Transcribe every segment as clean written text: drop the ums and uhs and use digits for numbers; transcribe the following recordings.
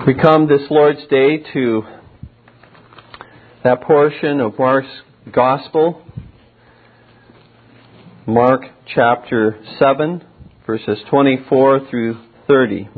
We come this Lord's Day to that portion of Mark's Gospel, Mark chapter 7, verses 24 through 30.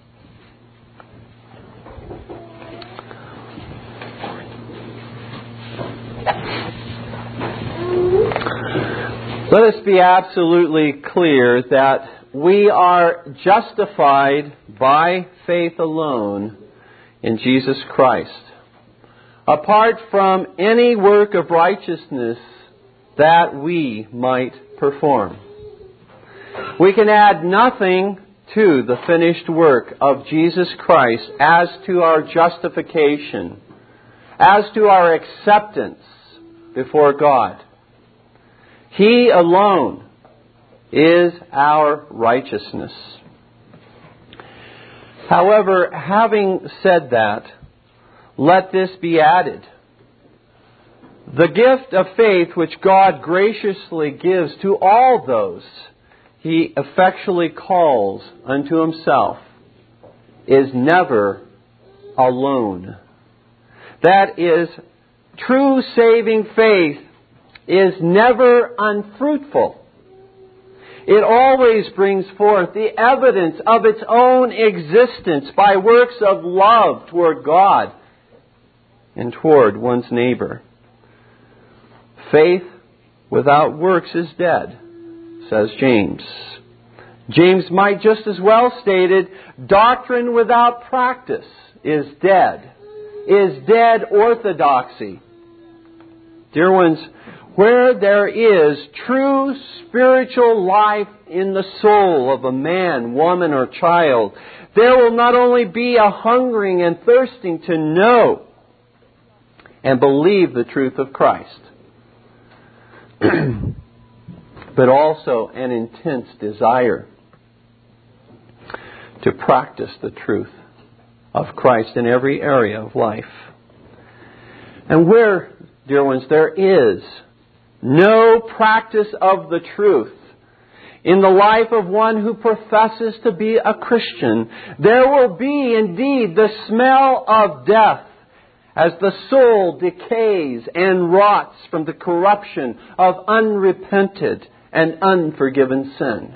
Let us be absolutely clear that we are justified by faith alone in Jesus Christ, apart from any work of righteousness that we might perform. We can add nothing to the finished work of Jesus Christ as to our justification, as to our acceptance before God. He alone is our righteousness. However, having said that, let this be added. The gift of faith which God graciously gives to all those He effectually calls unto Himself is never alone. That is, true saving faith is never unfruitful. It always brings forth the evidence of its own existence by works of love toward God and toward one's neighbor. Faith without works is dead, says James. James might just as well stated, doctrine without practice is dead orthodoxy. Dear ones, where there is true spiritual life in the soul of a man, woman, or child, there will not only be a hungering and thirsting to know and believe the truth of Christ, but also an intense desire to practice the truth of Christ in every area of life. And where, dear ones, there is no practice of the truth in the life of one who professes to be a Christian, there will be indeed the smell of death as the soul decays and rots from the corruption of unrepented and unforgiven sin.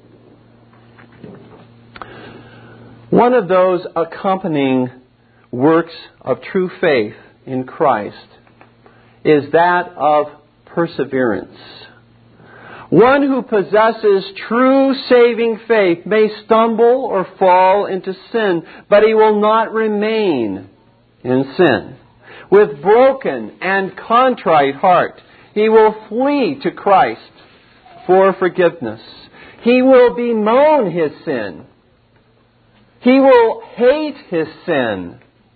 One of those accompanying works of true faith in Christ is that of perseverance. One who possesses true saving faith may stumble or fall into sin, but he will not remain in sin. With broken and contrite heart, he will flee to Christ for forgiveness. He will bemoan his sin. He will hate his sin.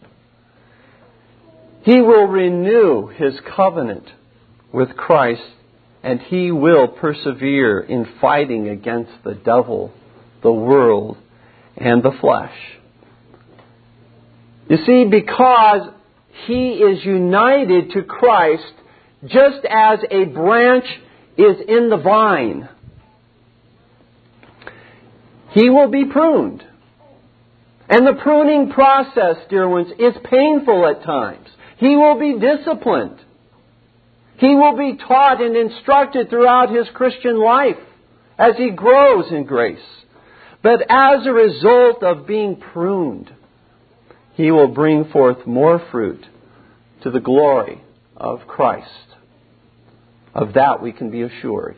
He will renew his covenant with Christ, and he will persevere in fighting against the devil, the world, and the flesh. You see, because he is united to Christ, just as a branch is in the vine, he will be pruned. And the pruning process, dear ones, is painful at times. He will be disciplined. He will be taught and instructed throughout his Christian life as he grows in grace. But as a result of being pruned, he will bring forth more fruit to the glory of Christ. Of that we can be assured.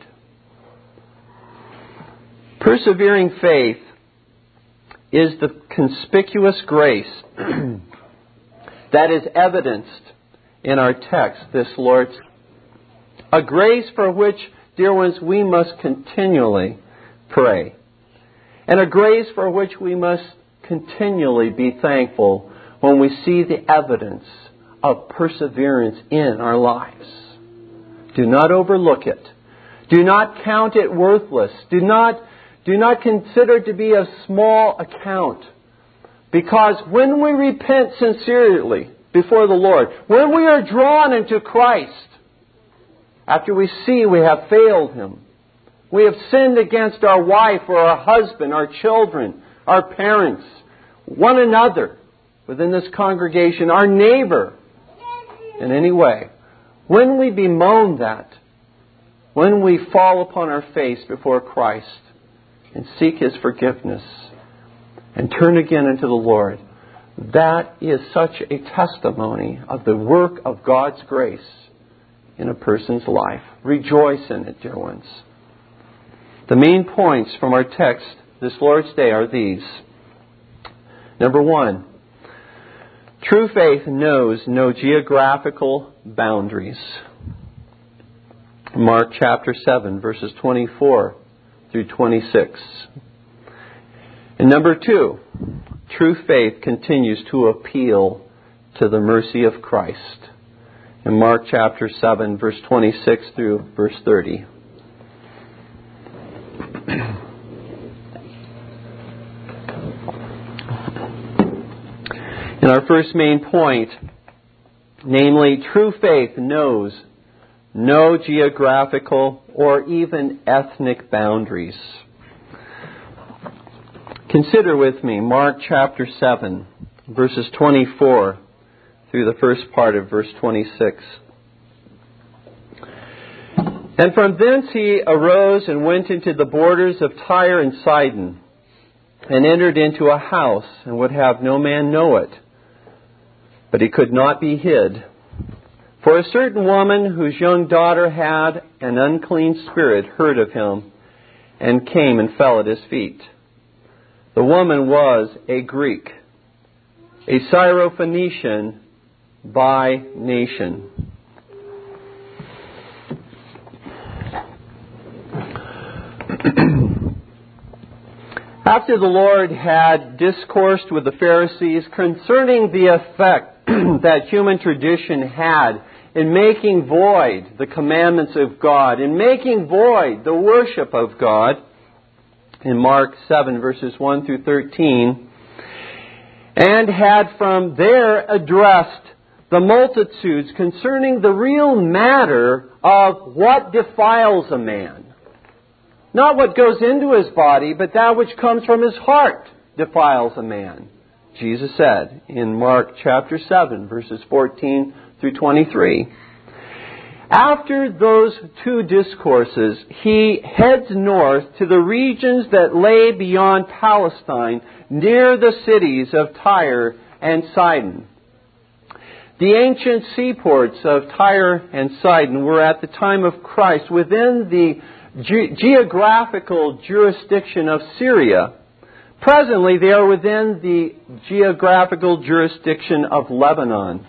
Persevering faith is the conspicuous grace that is evidenced in our text this Lord's. A grace for which, dear ones, we must continually pray. And a grace for which we must continually be thankful when we see the evidence of perseverance in our lives. Do not overlook it. Do not count it worthless. Do not consider it to be of small account. Because when we repent sincerely before the Lord, when we are drawn into Christ, after we see we have failed Him, we have sinned against our wife or our husband, our children, our parents, one another, within this congregation, our neighbor in any way, when we bemoan that, when we fall upon our face before Christ and seek His forgiveness and turn again unto the Lord, that is such a testimony of the work of God's grace in a person's life. Rejoice in it, dear ones. The main points from our text this Lord's Day are these. Number 1, true faith knows no geographical boundaries. Mark chapter 7, verses 24 through 26. And number 2, true faith continues to appeal to the mercy of Christ. In Mark chapter 7, verse 26 through verse 30. In our first main point, namely, true faith knows no geographical or even ethnic boundaries. Consider with me Mark chapter 7, verses 24 through the first part of verse 26. And from thence he arose and went into the borders of Tyre and Sidon, and entered into a house, and would have no man know it. But he could not be hid. For a certain woman whose young daughter had an unclean spirit heard of him, and came and fell at his feet. The woman was a Greek, a Syrophoenician by nation. After the Lord had discoursed with the Pharisees concerning the effect that human tradition had in making void the commandments of God, in making void the worship of God, in Mark 7, verses 1 through 13, and had from there addressed the multitudes concerning the real matter of what defiles a man. Not what goes into his body, but that which comes from his heart defiles a man. Jesus said in Mark chapter 7, verses 14 through 23. After those two discourses, he heads north to the regions that lay beyond Palestine, near the cities of Tyre and Sidon. The ancient seaports of Tyre and Sidon were at the time of Christ within the geographical jurisdiction of Syria. Presently, they are within the geographical jurisdiction of Lebanon.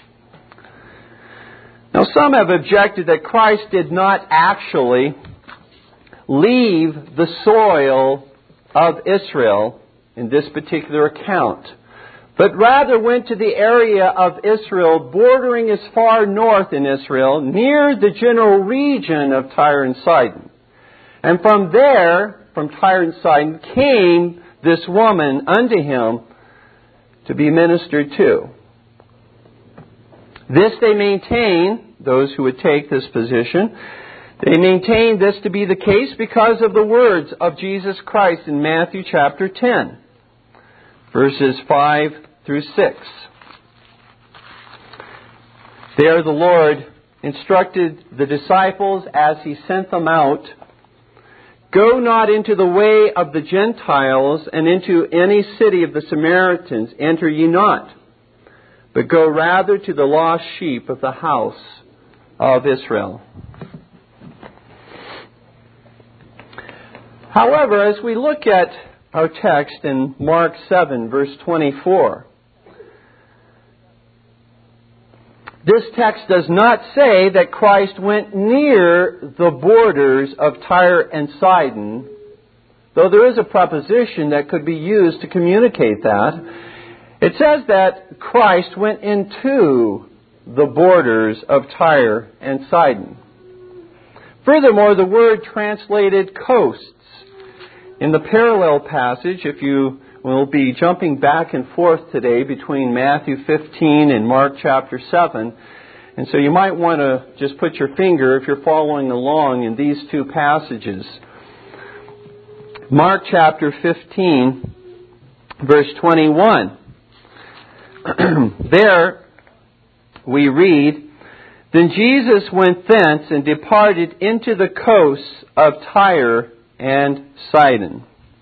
Now, some have objected that Christ did not actually leave the soil of Israel in this particular account, but rather went to the area of Israel bordering as far north in Israel, near the general region of Tyre and Sidon. And from there, from Tyre and Sidon, came this woman unto him to be ministered to. This they maintain, those who would take this position, they maintain this to be the case because of the words of Jesus Christ in Matthew chapter 10, verses 5 through 6. There the Lord instructed the disciples as He sent them out, "Go not into the way of the Gentiles, and into any city of the Samaritans enter ye not, but go rather to the lost sheep of the house of Israel." However, as we look at our text in Mark 7, verse 24, this text does not say that Christ went near the borders of Tyre and Sidon, though there is a preposition that could be used to communicate that. It says that Christ went into the borders of Tyre and Sidon. Furthermore, the word translated coasts in the parallel passage, if you will be jumping back and forth today between Matthew 15 and Mark chapter 7. And so you might want to just put your finger, if you're following along, in these two passages. Mark chapter 15, verse 21. there we read, "Then Jesus went thence and departed into the coasts of Tyre and Sidon."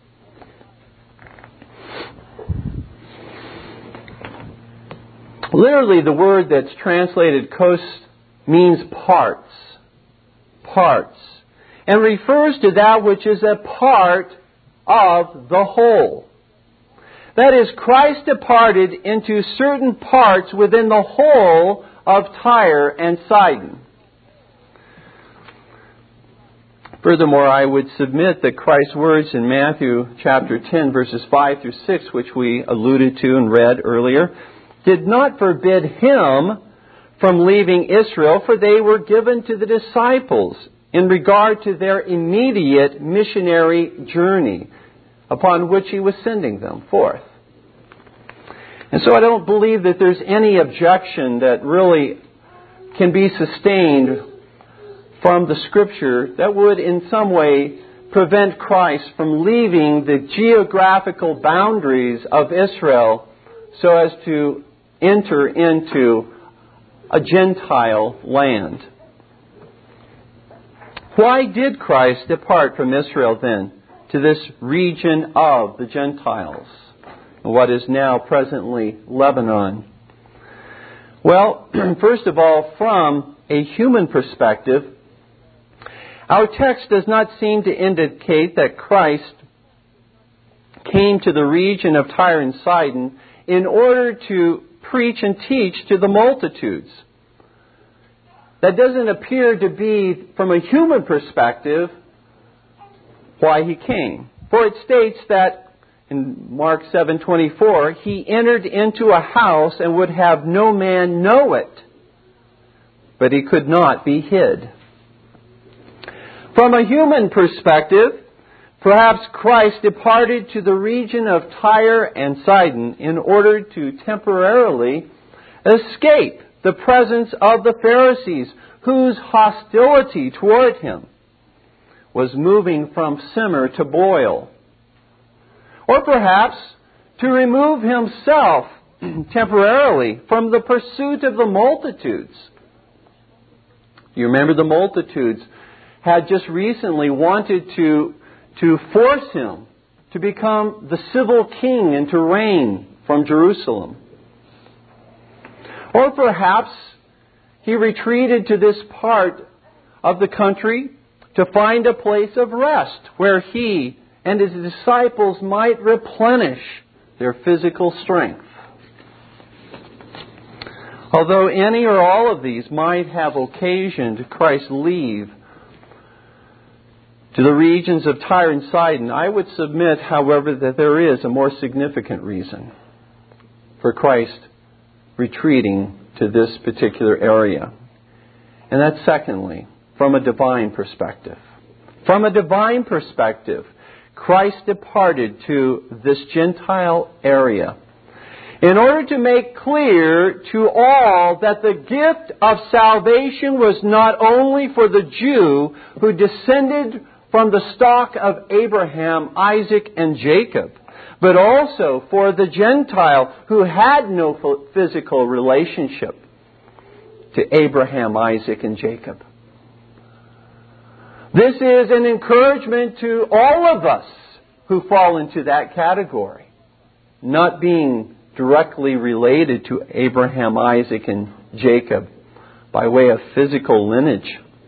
Literally, the word that's translated coast means parts. Parts. And refers to that which is a part of the whole. That is, Christ departed into certain parts within the whole of Tyre and Sidon. Furthermore, I would submit that Christ's words in Matthew chapter 10, verses 5 through 6, which we alluded to and read earlier, did not forbid Him from leaving Israel, for they were given to the disciples in regard to their immediate missionary journey upon which He was sending them forth. And so I don't believe that there's any objection that really can be sustained from the Scripture that would in some way prevent Christ from leaving the geographical boundaries of Israel so as to enter into a Gentile land. Why did Christ depart from Israel then to this region of the Gentiles, what is now presently Lebanon? Well, first of all, from a human perspective, our text does not seem to indicate that Christ came to the region of Tyre and Sidon in order to preach and teach to the multitudes. That doesn't appear to be, from a human perspective, why He came. For it states that in Mark 7:24, He entered into a house and would have no man know it, but He could not be hid. From a human perspective, perhaps Christ departed to the region of Tyre and Sidon in order to temporarily escape the presence of the Pharisees, whose hostility toward Him was moving from simmer to boil. Or perhaps to remove Himself temporarily from the pursuit of the multitudes. You remember the multitudes had just recently wanted to force Him to become the civil king and to reign from Jerusalem. Or perhaps He retreated to this part of the country to find a place of rest where He and His disciples might replenish their physical strength. Although any or all of these might have occasioned Christ's leave to the regions of Tyre and Sidon, I would submit, however, that there is a more significant reason for Christ retreating to this particular area. And that's secondly, from a divine perspective. From a divine perspective, Christ departed to this Gentile area in order to make clear to all that the gift of salvation was not only for the Jew who descended from the stock of Abraham, Isaac, and Jacob, but also for the Gentile who had no physical relationship to Abraham, Isaac, and Jacob. This is an encouragement to all of us who fall into that category, not being directly related to Abraham, Isaac, and Jacob by way of physical lineage.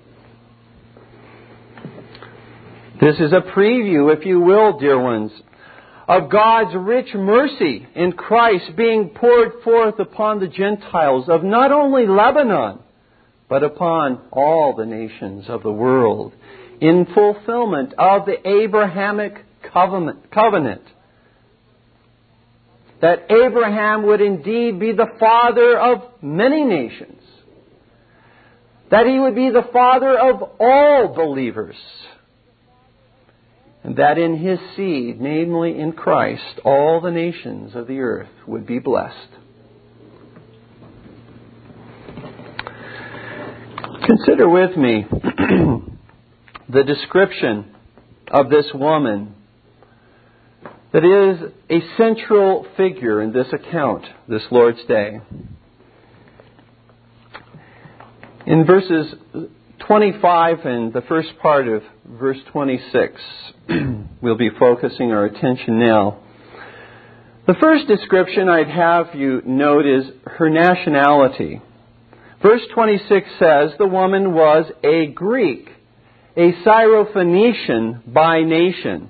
This is a preview, if you will, dear ones, of God's rich mercy in Christ being poured forth upon the Gentiles of not only Lebanon, but upon all the nations of the world in fulfillment of the Abrahamic covenant. That Abraham would indeed be the father of many nations. That he would be the father of all believers. And that in His seed, namely in Christ, all the nations of the earth would be blessed. Consider with me the description of this woman that is a central figure in this account, this Lord's Day. In verses 25 and the first part of verse 26, we'll be focusing our attention now. The first description I'd have you note is her nationality. Verse 26 says the woman was a Greek, a Syrophoenician by nation.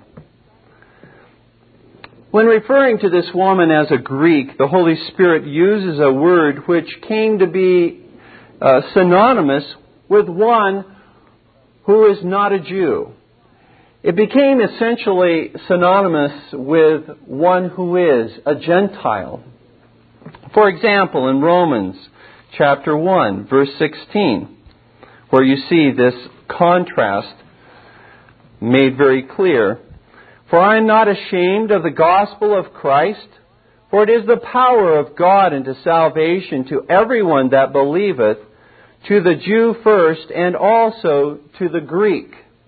When referring to this woman as a Greek, the Holy Spirit uses a word which came to be synonymous with one who is not a Jew. It became essentially synonymous with one who is a Gentile. For example, in Romans chapter 1, verse 16, where you see this contrast made very clear. For I am not ashamed of the gospel of Christ, for it is the power of God unto salvation to everyone that believeth, to the Jew first, and also to the Greek.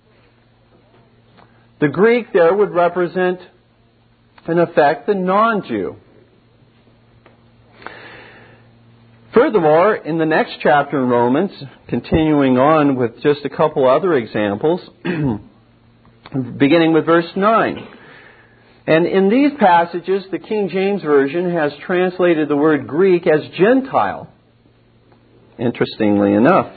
The Greek there would represent, in effect, the non-Jew. Furthermore, in the next chapter in Romans, continuing on with just a couple other examples, beginning with verse 9. And in these passages, the King James Version has translated the word Greek as Gentile, interestingly enough.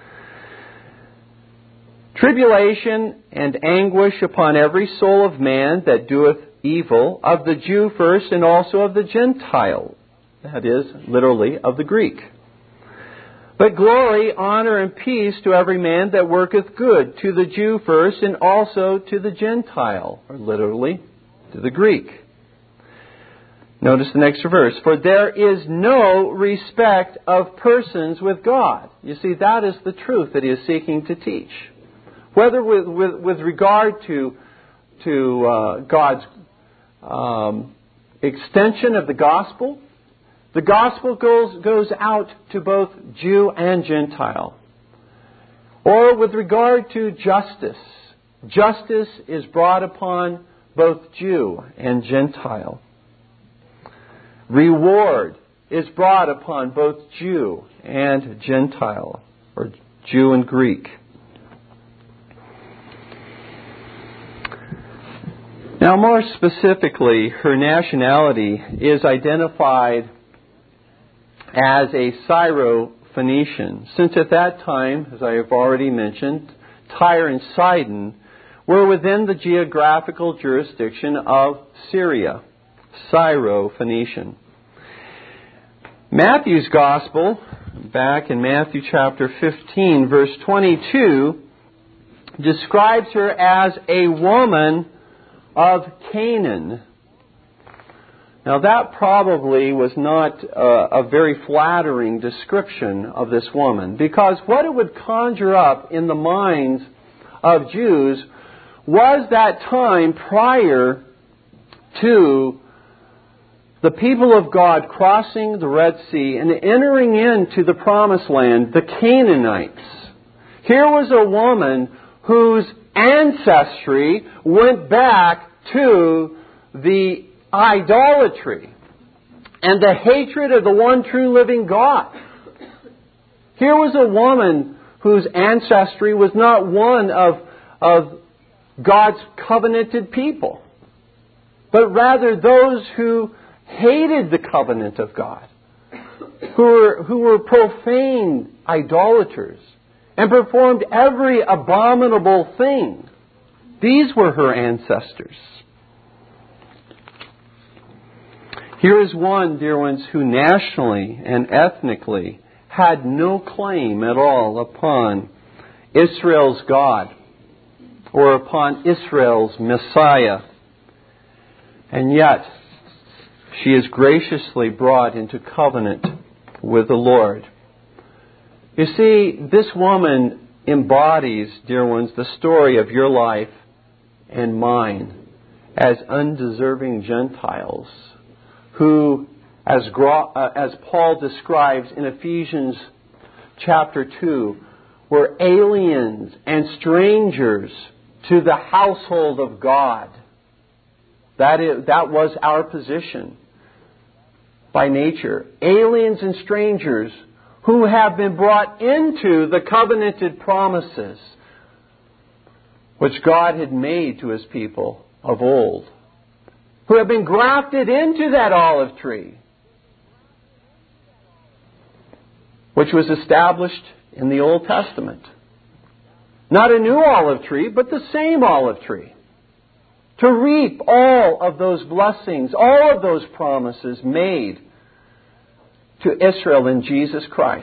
Tribulation and anguish upon every soul of man that doeth evil, of the Jew first, and also of the Gentile. That is, literally, of the Greek. But glory, honor, and peace to every man that worketh good, to the Jew first, and also to the Gentile, or literally, to the Greek. Notice the next verse. For there is no respect of persons with God. You see, that is the truth that he is seeking to teach. Whether with regard to God's extension of the gospel goes out to both Jew and Gentile. Or with regard to justice. Justice is brought upon both Jew and Gentile. Reward is brought upon both Jew and Gentile, or Jew and Greek. Now, more specifically, her nationality is identified as a Syrophoenician, since at that time, as I have already mentioned, Tyre and Sidon were within the geographical jurisdiction of Syria. Syrophoenician. Matthew's Gospel, back in Matthew chapter 15, verse 22, describes her as a woman of Canaan. Now that probably was not a very flattering description of this woman, because what it would conjure up in the minds of Jews was that time prior to the people of God crossing the Red Sea and entering into the Promised Land, the Canaanites. Here was a woman whose ancestry went back to the idolatry and the hatred of the one true living God. Here was a woman whose ancestry was not one of God's covenanted people, but rather those who hated the covenant of God, who were profane idolaters and performed every abominable thing. These were her ancestors. Here is one, dear ones, who nationally and ethnically had no claim at all upon Israel's God or upon Israel's Messiah. And yet, she is graciously brought into covenant with the Lord. You see, this woman embodies, dear ones, the story of your life and mine as undeserving Gentiles who, as Paul describes in Ephesians chapter 2, were aliens and strangers to the household of God. That was our position by nature. Aliens and strangers who have been brought into the covenanted promises which God had made to His people of old, who have been grafted into that olive tree, which was established in the Old Testament. Not a new olive tree, but the same olive tree, to reap all of those blessings, all of those promises made to Israel in Jesus Christ.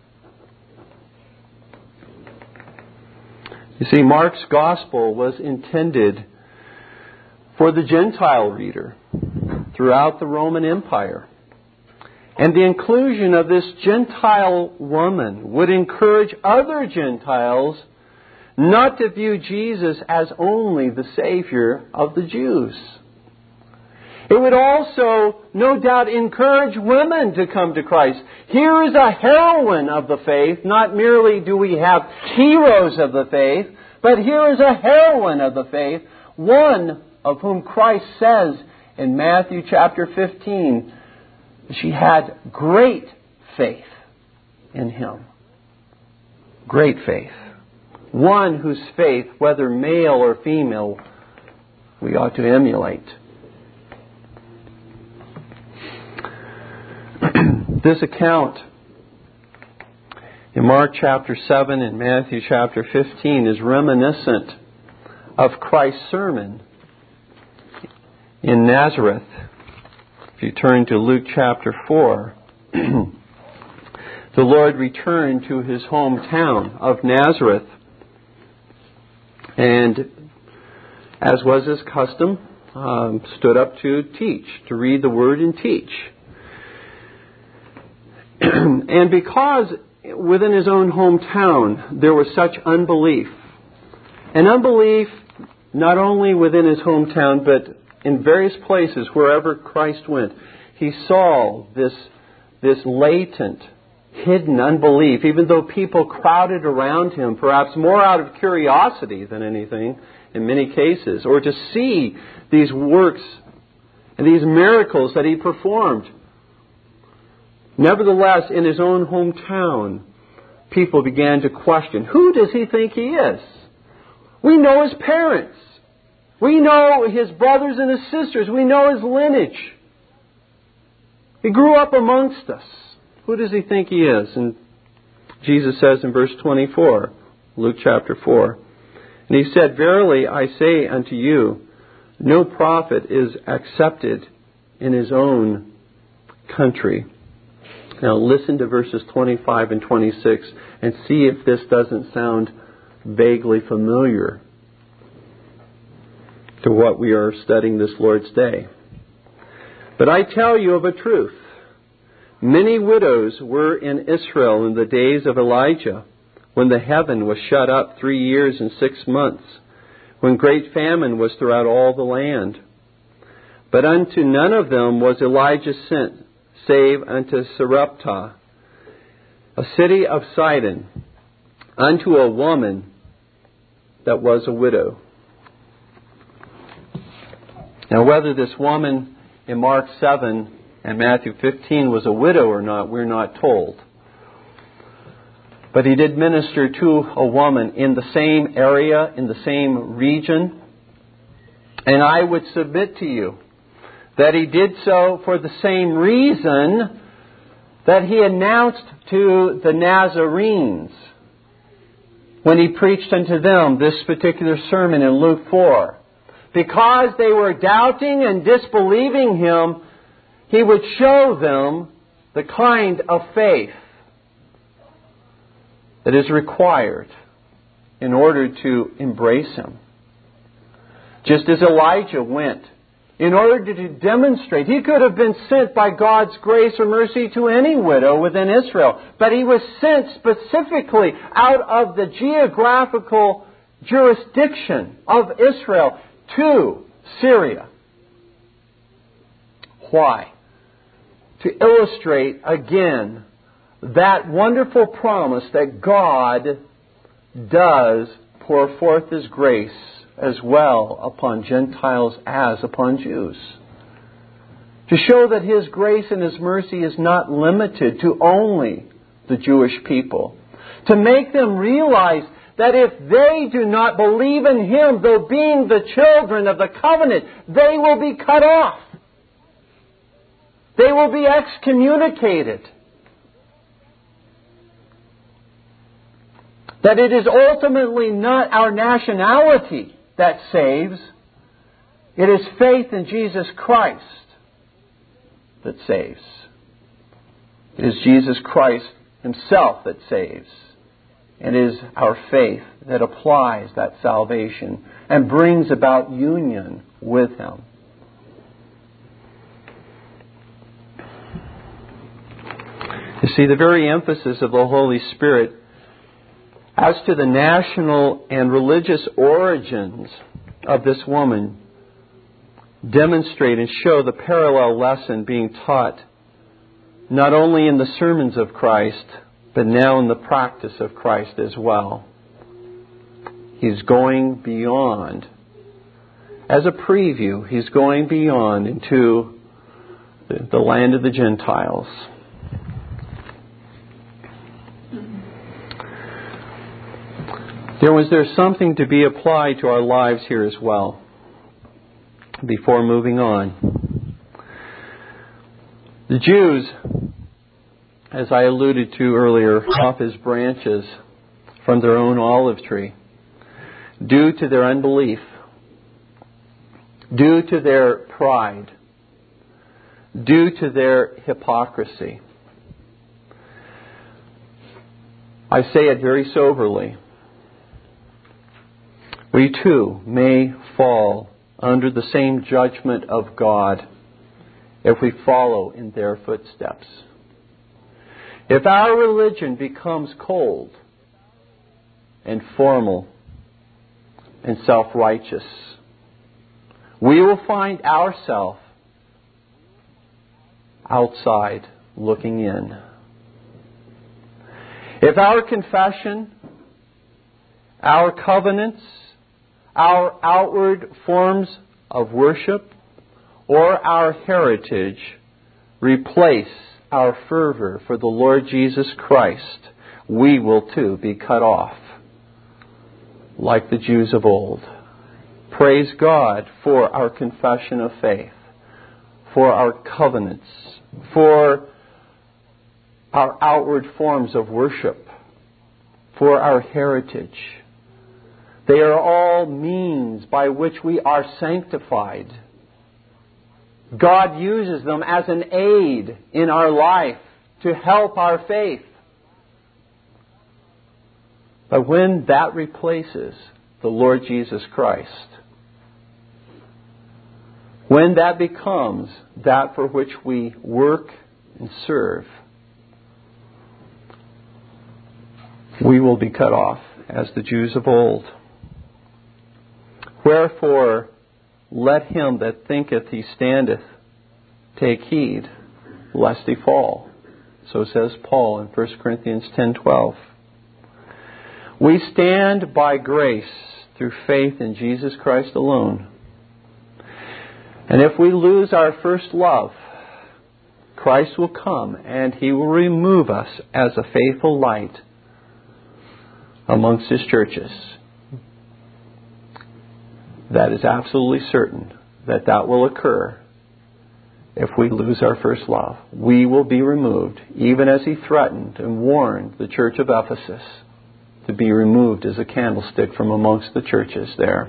You see, Mark's Gospel was intended for the Gentile reader throughout the Roman Empire. And the inclusion of this Gentile woman would encourage other Gentiles not to view Jesus as only the Savior of the Jews. It would also, no doubt, encourage women to come to Christ. Here is a heroine of the faith. Not merely do we have heroes of the faith, but here is a heroine of the faith, one of whom Christ says in Matthew chapter 15, she had great faith in Him. Great faith. One whose faith, whether male or female, we ought to emulate. This account in Mark chapter 7 and Matthew chapter 15 is reminiscent of Christ's sermon in Nazareth. If you turn to Luke chapter 4, the Lord returned to His hometown of Nazareth, and as was His custom, stood up to teach, to read the Word and teach. And because within His own hometown there was such unbelief, and unbelief not only within His hometown but in various places wherever Christ went, He saw this latent, hidden unbelief, even though people crowded around Him, perhaps more out of curiosity than anything in many cases, or to see these works and these miracles that He performed. Nevertheless, in His own hometown, people began to question, who does He think He is? We know His parents. We know His brothers and His sisters. We know His lineage. He grew up amongst us. Who does He think He is? And Jesus says in verse 24, Luke chapter 4, and He said, verily I say unto you, no prophet is accepted in his own country. Now listen to verses 25 and 26 and see if this doesn't sound vaguely familiar to what we are studying this Lord's Day. But I tell you of a truth. Many widows were in Israel in the days of Elijah, when the heaven was shut up 3 years and 6 months, when great famine was throughout all the land. But unto none of them was Elijah sent, save unto Sarepta, a city of Sidon, unto a woman that was a widow. Now, whether this woman in Mark 7 and Matthew 15 was a widow or not, we're not told. But He did minister to a woman in the same area, in the same region. And I would submit to you that He did so for the same reason that He announced to the Nazarenes when He preached unto them this particular sermon in Luke 4. Because they were doubting and disbelieving Him, He would show them the kind of faith that is required in order to embrace Him. Just as Elijah went, in order to demonstrate, he could have been sent by God's grace or mercy to any widow within Israel, but he was sent specifically out of the geographical jurisdiction of Israel to Syria. Why? To illustrate again that wonderful promise that God does pour forth His grace as well upon Gentiles as upon Jews. To show that His grace and His mercy is not limited to only the Jewish people. To make them realize that if they do not believe in Him, though being the children of the covenant, they will be cut off. They will be excommunicated. That it is ultimately not our nationality that saves. It is faith in Jesus Christ that saves. It is Jesus Christ Himself that saves. And it is our faith that applies that salvation and brings about union with Him. You see, the very emphasis of the Holy Spirit as to the national and religious origins of this woman demonstrate and show the parallel lesson being taught not only in the sermons of Christ, but now in the practice of Christ as well. He's going beyond. As a preview, He's going beyond into the land of the Gentiles. There's something to be applied to our lives here as well before moving on. The Jews, as I alluded to earlier, off as branches from their own olive tree due to their unbelief, due to their pride, due to their hypocrisy. I say it very soberly. We too may fall under the same judgment of God if we follow in their footsteps. If our religion becomes cold and formal and self-righteous, we will find ourselves outside looking in. If our confession, our covenants, our outward forms of worship, or our heritage replace our fervor for the Lord Jesus Christ, we will too be cut off, like the Jews of old. Praise God for our confession of faith, for our covenants, for our outward forms of worship, for our heritage. They are all means by which we are sanctified. God uses them as an aid in our life to help our faith. But when that replaces the Lord Jesus Christ, when that becomes that for which we work and serve, we will be cut off as the Jews of old. Wherefore, let him that thinketh he standeth take heed, lest he fall. So says Paul in 1 Corinthians 10:12. We stand by grace through faith in Jesus Christ alone. And if we lose our first love, Christ will come and He will remove us as a faithful light amongst His churches. That is absolutely certain that will occur if we lose our first love. We will be removed, even as He threatened and warned the church of Ephesus to be removed as a candlestick from amongst the churches there.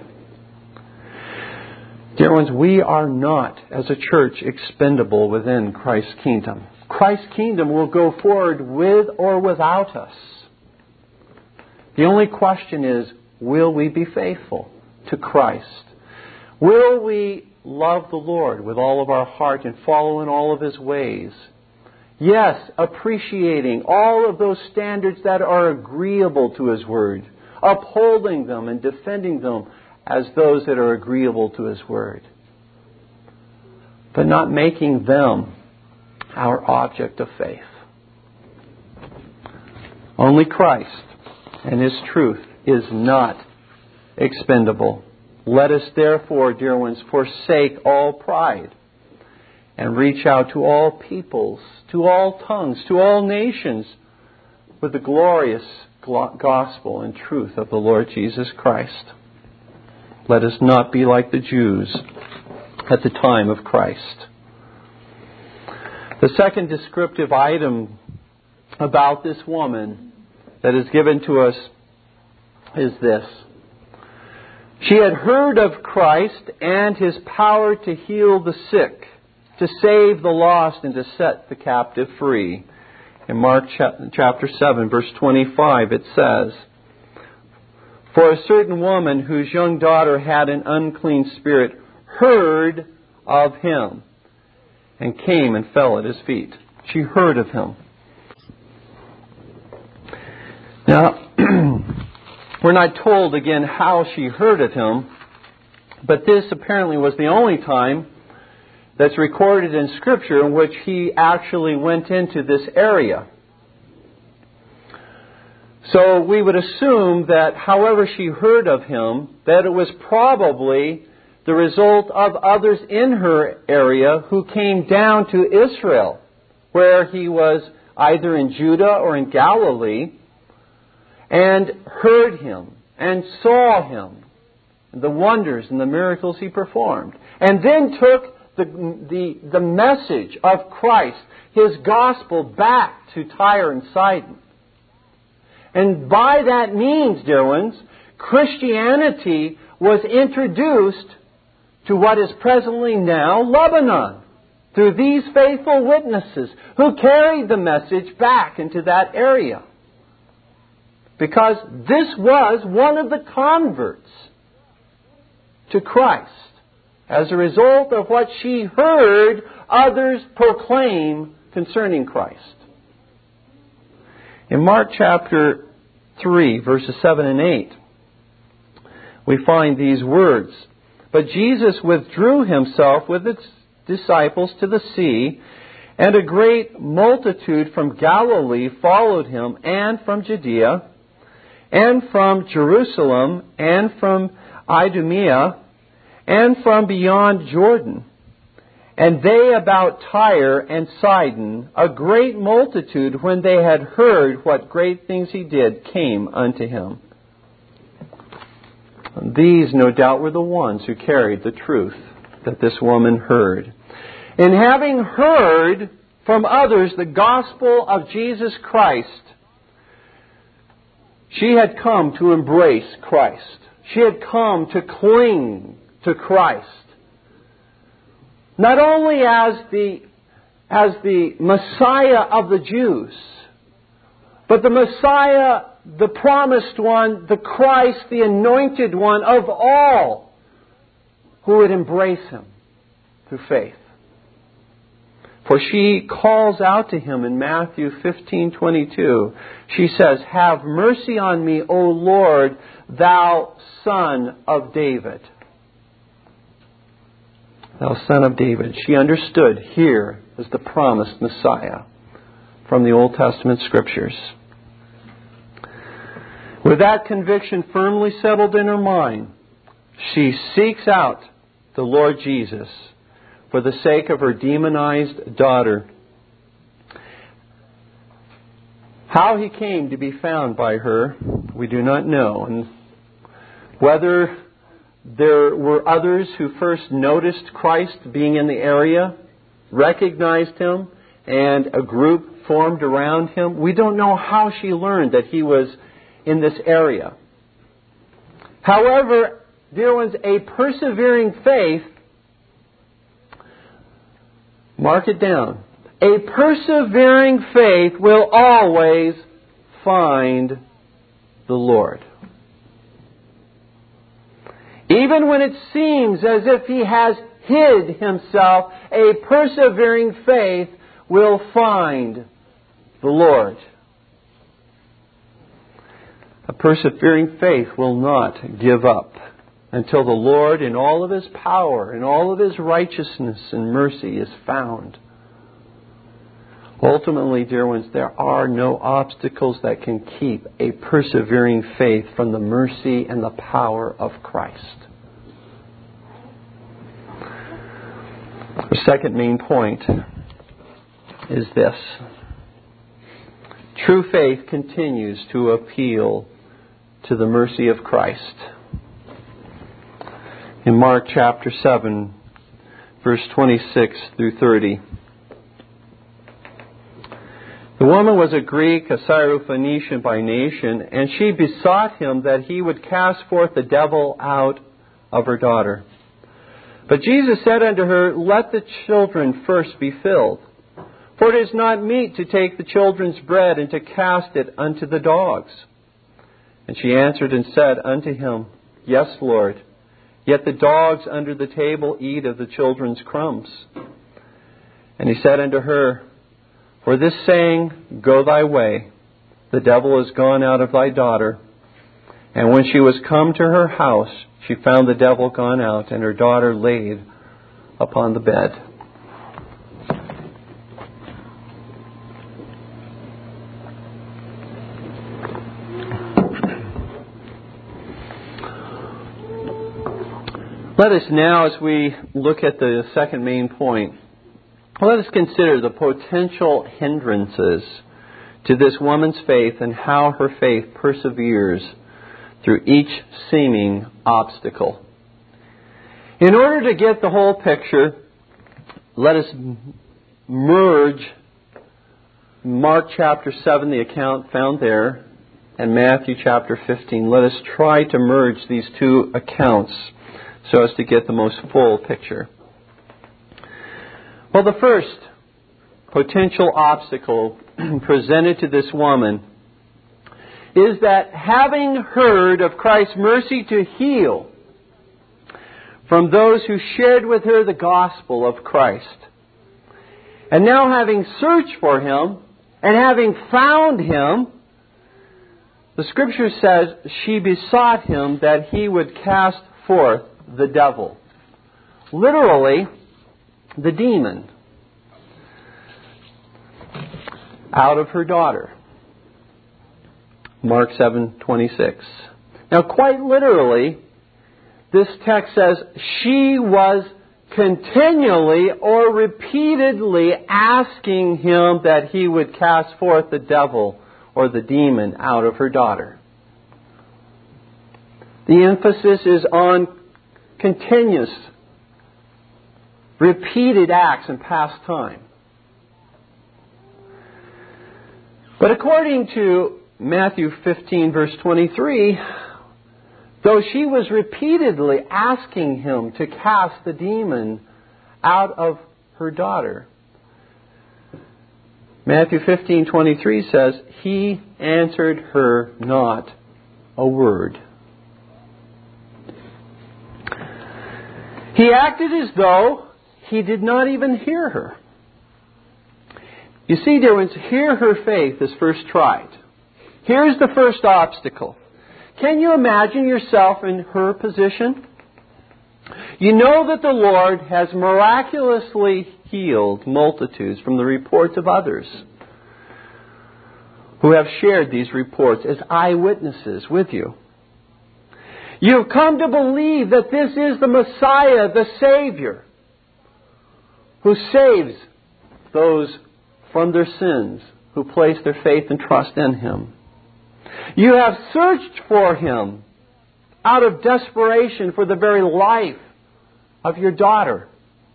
Dear ones, we are not, as a church, expendable within Christ's kingdom. Christ's kingdom will go forward with or without us. The only question is, will we be faithful to Christ? Will we love the Lord with all of our heart and follow in all of His ways? Yes, appreciating all of those standards that are agreeable to His Word, upholding them and defending them as those that are agreeable to His Word, but not making them our object of faith. Only Christ and His truth is not expendable. Let us therefore, dear ones, forsake all pride and reach out to all peoples, to all tongues, to all nations with the glorious gospel and truth of the Lord Jesus Christ. Let us not be like the Jews at the time of Christ. The second descriptive item about this woman that is given to us is this. She had heard of Christ and His power to heal the sick, to save the lost, and to set the captive free. In Mark chapter 7, verse 25, it says, "For a certain woman whose young daughter had an unclean spirit heard of Him and came and fell at His feet." She heard of Him. Now, we're not told again how she heard of Him, but this apparently was the only time that's recorded in Scripture in which He actually went into this area. So we would assume that however she heard of Him, that it was probably the result of others in her area who came down to Israel, where He was either in Judah or in Galilee, and heard Him and saw Him, the wonders and the miracles He performed, and then took the message of Christ, His gospel, back to Tyre and Sidon. And by that means, dear ones, Christianity was introduced to what is presently now Lebanon, through these faithful witnesses who carried the message back into that area. Because this was one of the converts to Christ as a result of what she heard others proclaim concerning Christ. In Mark chapter 3, verses 7 and 8, we find these words. "But Jesus withdrew Himself with His disciples to the sea, and a great multitude from Galilee followed Him, and from Judea, and from Jerusalem, and from Idumea, and from beyond Jordan. And they about Tyre and Sidon, a great multitude, when they had heard what great things He did, came unto Him." And these, no doubt, were the ones who carried the truth that this woman heard. In having heard from others the gospel of Jesus Christ, she had come to embrace Christ. She had come to cling to Christ. Not only as the Messiah of the Jews, but the Messiah, the promised one, the Christ, the anointed one of all who would embrace Him through faith. For she calls out to Him in Matthew 15:22. She says, "Have mercy on me, O Lord, Thou Son of David." Thou Son of David. She understood here is the promised Messiah from the Old Testament Scriptures. With that conviction firmly settled in her mind, she seeks out the Lord Jesus for the sake of her demonized daughter. How He came to be found by her, we do not know. And whether there were others who first noticed Christ being in the area, recognized Him, and a group formed around Him, we don't know how she learned that He was in this area. However, dear ones, a persevering faith, mark it down, a persevering faith will always find the Lord. Even when it seems as if He has hid Himself, a persevering faith will find the Lord. A persevering faith will not give up until the Lord in all of His power, in all of His righteousness and mercy is found. Ultimately, dear ones, there are no obstacles that can keep a persevering faith from the mercy and the power of Christ. Second main point is this. True faith continues to appeal to the mercy of Christ. In Mark chapter 7, verse 26 through 30. The woman was a Greek, a Syrophoenician by nation, and she besought him that he would cast forth the devil out of her daughter. But Jesus said unto her, Let the children first be filled. For it is not meet to take the children's bread and to cast it unto the dogs. And she answered and said unto him, Yes, Lord. Yet the dogs under the table eat of the children's crumbs. And he said unto her, For this saying, Go thy way. The devil is gone out of thy daughter. And when she was come to her house, she found the devil gone out, and her daughter laid upon the bed. Let us now, as we look at the second main point, let us consider the potential hindrances to this woman's faith and how her faith perseveres through each seeming obstacle. In order to get the whole picture, let us merge Mark chapter 7, the account found there, and Matthew chapter 15. Let us try to merge these two accounts so as to get the most full picture. Well, the first potential obstacle presented to this woman is that having heard of Christ's mercy to heal from those who shared with her the gospel of Christ, and now having searched for Him and having found Him, the Scripture says she besought Him that He would cast forth the devil. Literally, the demon out of her daughter. Mark 7:26. Now, quite literally, this text says she was continually or repeatedly asking Him that He would cast forth the devil or the demon out of her daughter. The emphasis is on continuous, repeated acts in past time. But according to Matthew 15, verse 23, though she was repeatedly asking Him to cast the demon out of her daughter, Matthew 15:23 says, He answered her not a word. He acted as though He did not even hear her. You see, dear ones, here her faith is first tried. Here's the first obstacle. Can you imagine yourself in her position? You know that the Lord has miraculously healed multitudes from the reports of others who have shared these reports as eyewitnesses with you. You have come to believe that this is the Messiah, the Savior, who saves those from their sins, who place their faith and trust in Him. You have searched for Him out of desperation for the very life of your daughter.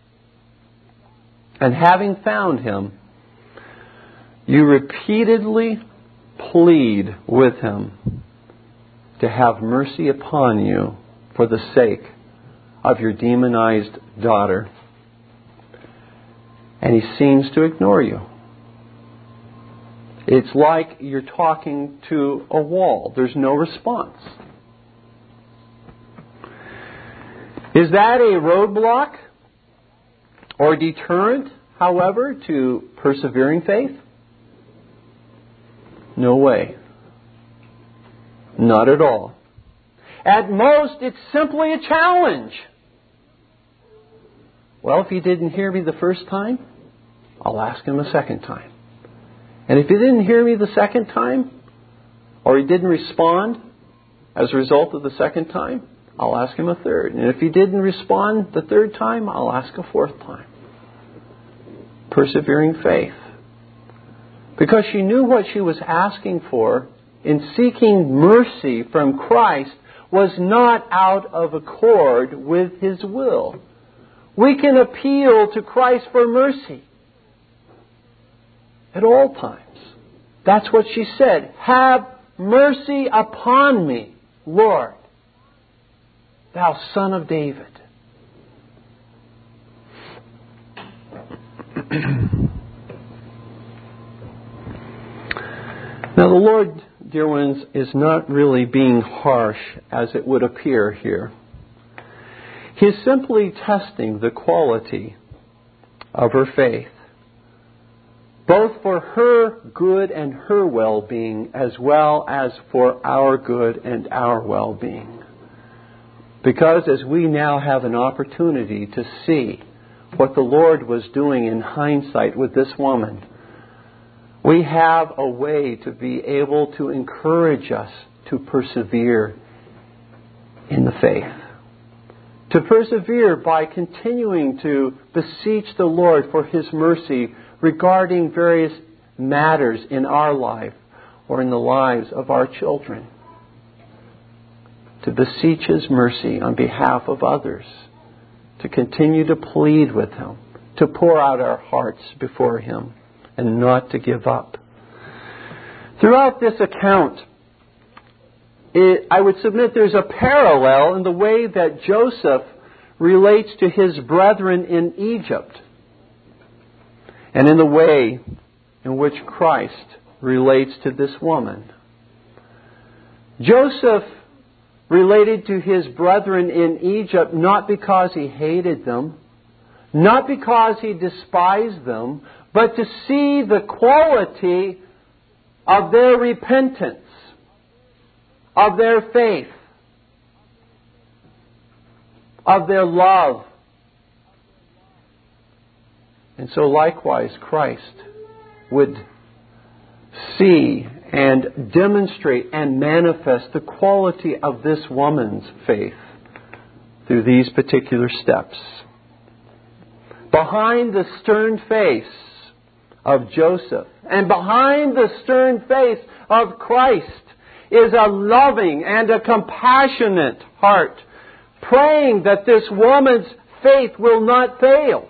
And having found Him, you repeatedly plead with Him to have mercy upon you for the sake of your demonized daughter. And He seems to ignore you. It's like you're talking to a wall. There's no response. Is that a roadblock or deterrent, however, to persevering faith? No way. Not at all. At most, it's simply a challenge. Well, if He didn't hear me the first time, I'll ask Him a second time. And if He didn't hear me the second time, or He didn't respond as a result of the second time, I'll ask Him a third. And if He didn't respond the third time, I'll ask a fourth time. persevering faith. Because she knew what she was asking for in seeking mercy from Christ was not out of accord with His will. We can appeal to Christ for mercy at all times. That's what she said. Have mercy upon me, Lord, thou Son of David. Now the Lord, dear ones, is not really being harsh as it would appear here. He is simply testing the quality of her faith, both for her good and her well-being, as well as for our good and our well-being. Because as we now have an opportunity to see what the Lord was doing in hindsight with this woman, we have a way to be able to encourage us to persevere in the faith. To persevere by continuing to beseech the Lord for His mercy regarding various matters in our life or in the lives of our children. To beseech His mercy on behalf of others. To continue to plead with Him. To pour out our hearts before Him. And not to give up. Throughout this account, I would submit there's a parallel in the way that Joseph relates to his brethren in Egypt, and in the way in which Christ relates to this woman. Joseph related to his brethren in Egypt not because he hated them, not because he despised them, but to see the quality of their repentance, of their faith, of their love. And so likewise Christ would see and demonstrate and manifest the quality of this woman's faith through these particular steps. Behind the stern face of Joseph and behind the stern face of Christ is a loving and a compassionate heart, praying that this woman's faith will not fail.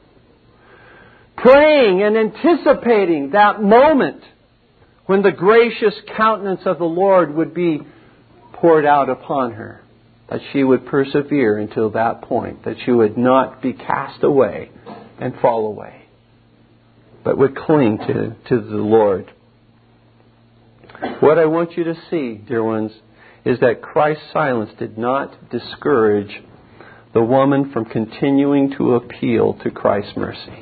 Praying and anticipating that moment when the gracious countenance of the Lord would be poured out upon her. That she would persevere until that point. That she would not be cast away and fall away. But would cling to the Lord. What I want you to see, dear ones, is that Christ's silence did not discourage the woman from continuing to appeal to Christ's mercy.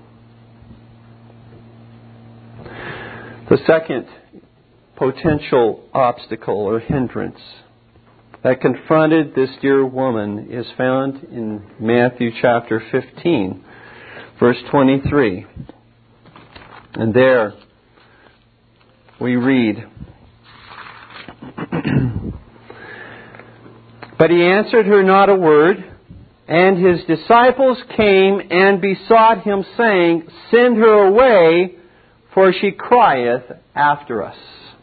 The second potential obstacle or hindrance that confronted this dear woman is found in Matthew chapter 15, verse 23. And there we read, "But he answered her not a word, and his disciples came and besought him, saying, Send her away, for she crieth after us."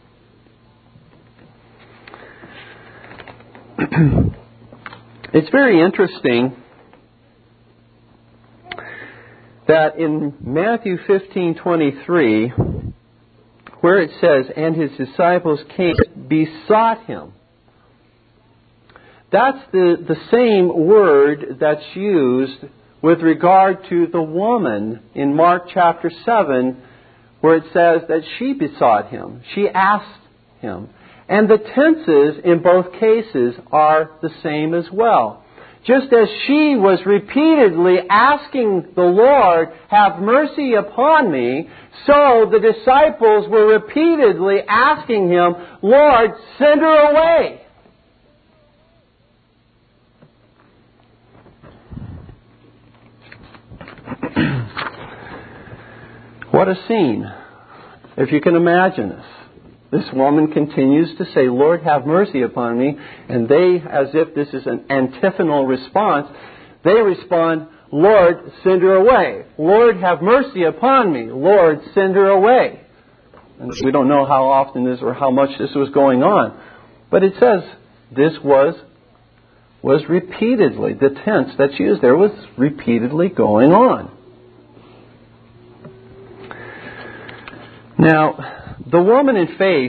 It's very interesting that in Matthew 15:23, where it says, "And his disciples came, besought him," that's the same word that's used with regard to the woman in Mark chapter 7, where it says that she besought him. She asked him. And the tenses in both cases are the same as well. Just as she was repeatedly asking the Lord, "Have mercy upon me," so the disciples were repeatedly asking him, "Lord, send her away." What a scene, if you can imagine this. This woman continues to say, "Lord, have mercy upon me." And they, as if this is an antiphonal response, they respond, Lord, send her away. Lord, have mercy upon me. Lord, send her away. And we don't know how often this or how much this was going on. But it says this was repeatedly, the tense that's used there was repeatedly going on. Now, the woman in faith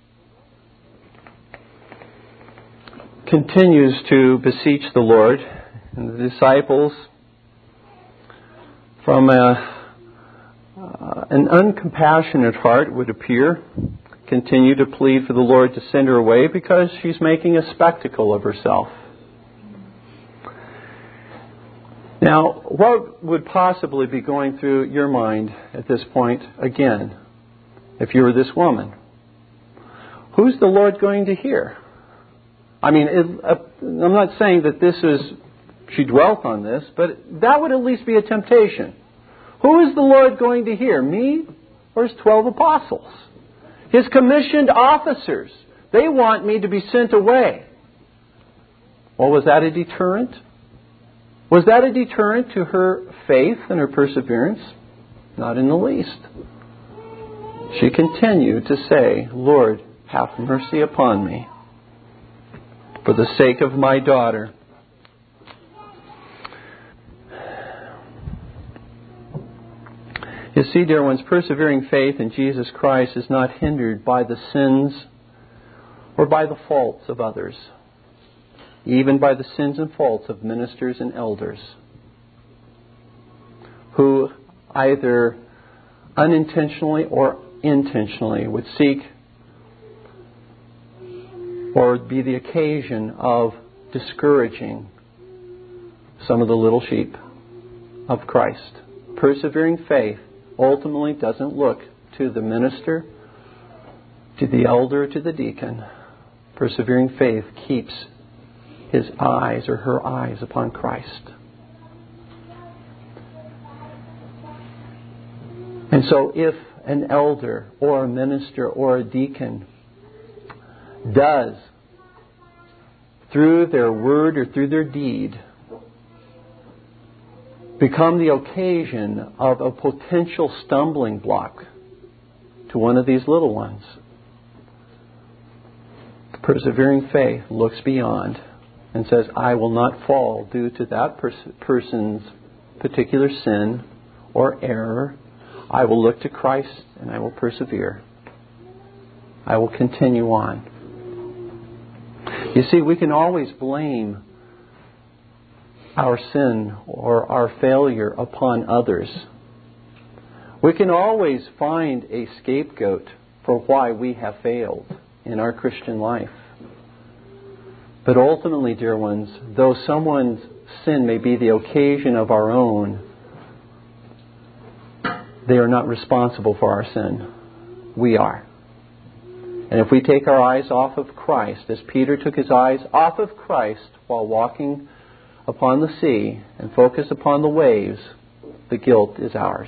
continues to beseech the Lord, and the disciples, from an uncompassionate heart, it would appear, continue to plead for the Lord to send her away because she's making a spectacle of herself. Now, what would possibly be going through your mind at this point, again, if you were this woman? Who's the Lord going to hear? I mean, I'm not saying that she dwelt on this, but that would at least be a temptation. Who is the Lord going to hear? Me or His 12 apostles? His commissioned officers. They want me to be sent away. Well, was that a deterrent? Was that a deterrent to her faith and her perseverance? Not in the least. She continued to say, Lord, have mercy upon me for the sake of my daughter. You see, dear ones, persevering faith in Jesus Christ is not hindered by the sins or by the faults of others, even by the sins and faults of ministers and elders, who either unintentionally or intentionally would seek or be the occasion of discouraging some of the little sheep of Christ. Persevering faith ultimately doesn't look to the minister, to the elder, to the deacon. Persevering faith keeps his eyes or her eyes upon Christ. And so if an elder or a minister or a deacon does, through their word or through their deed, become the occasion of a potential stumbling block to one of these little ones, persevering faith looks beyond and says, I will not fall due to that person's particular sin or error. I will look to Christ and I will persevere. I will continue on. You see, we can always blame our sin or our failure upon others. We can always find a scapegoat for why we have failed in our Christian life. But ultimately, dear ones, though someone's sin may be the occasion of our own, they are not responsible for our sin. We are. And if we take our eyes off of Christ, as Peter took his eyes off of Christ while walking upon the sea and focus upon the waves, the guilt is ours.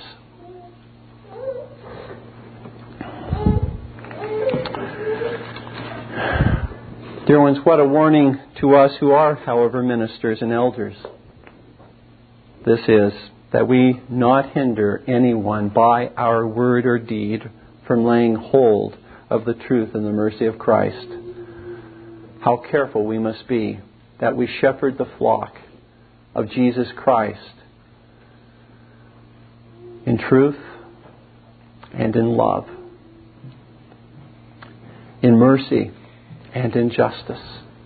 Dear ones, what a warning to us who are, however, ministers and elders. This is that we not hinder anyone by our word or deed from laying hold of the truth and the mercy of Christ. How careful we must be that we shepherd the flock of Jesus Christ in truth and in love, in mercy and in justice.